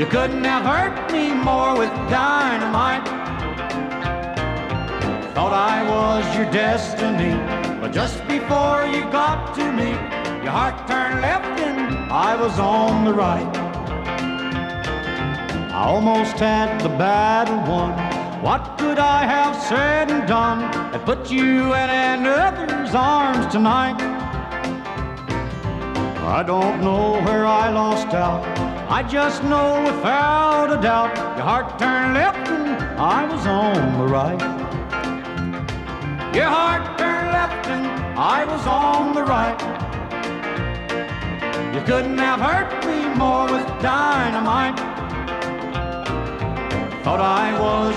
You couldn't have hurt me more with dynamite. Thought I was your destiny, but just before you got to me, your heart turned left and I was on the right. I almost had the battle won. What could I have said and done that put you in another's arms tonight? I don't know where I lost out. I just know without a doubt your heart turned left and I was on the right. Your heart turned left and I was on the right. You couldn't have hurt me more with dynamite. Thought I was